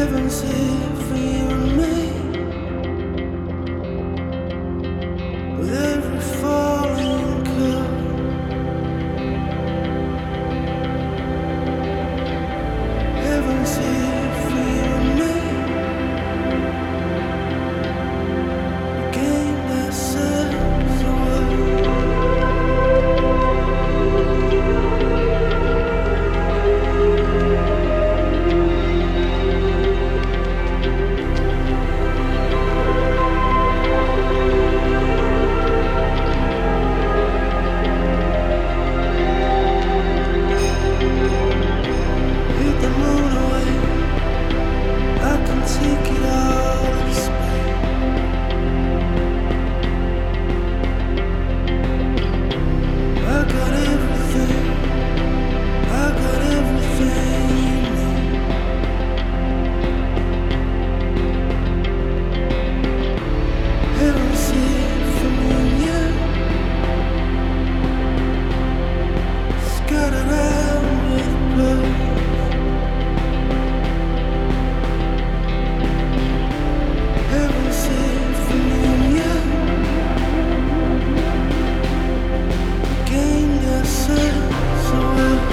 Heaven's here for you and me. With every falling curve, heaven's here for you and me. We gained ourselves away. Hit the moon away. I can take it all in space. I got everything. I got everything you need. Heaven's here for me and you. Scattered out with blood. Heaven's here for me and you. Gained ourselves away.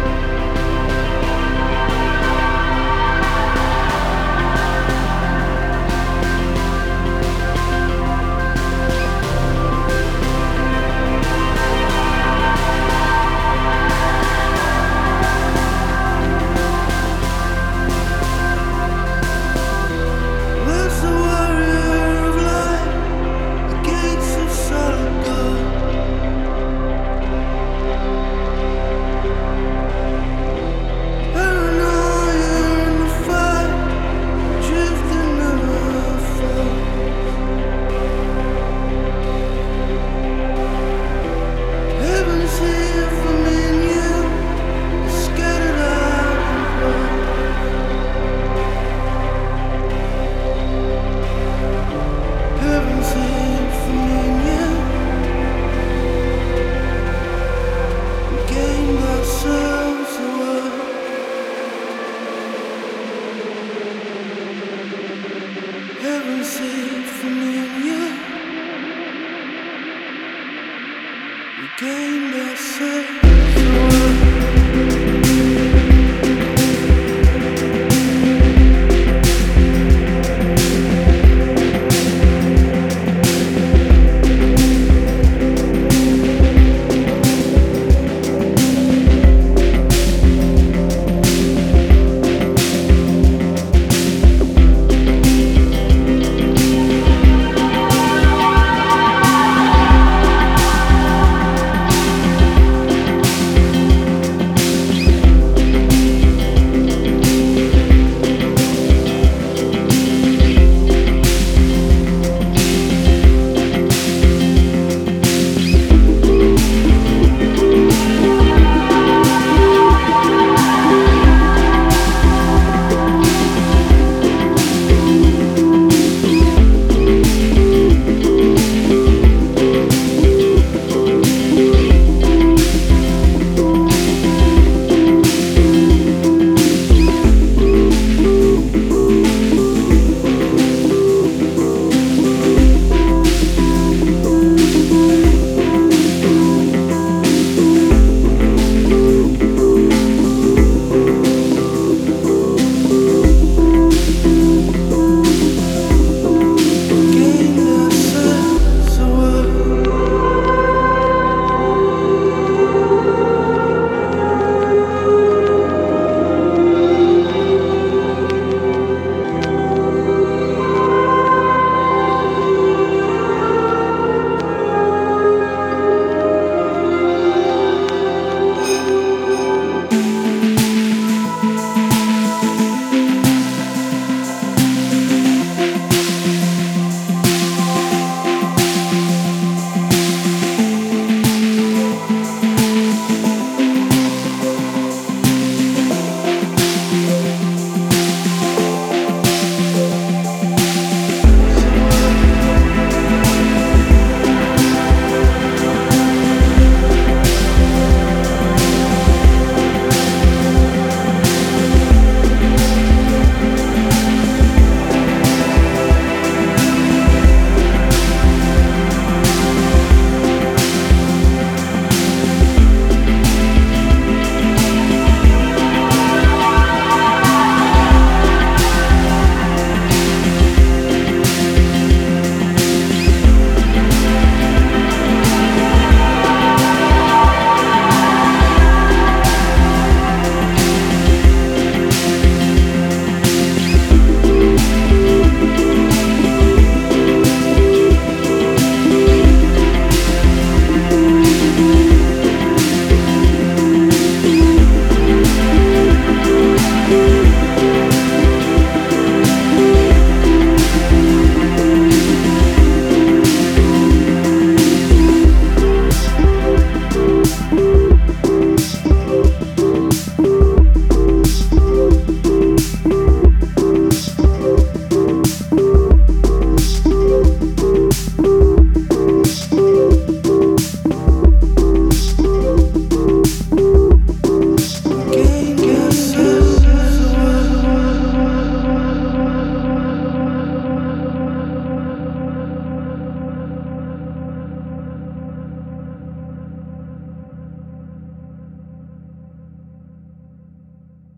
Lives the warrior of light, the gates of solid gold. Paranoia in the fight, drifting never fall. Heaven's here for me and you, scattered out in blood. Heaven's here for me and you. We gained ourselves away. Heaven's here for me and you. We gained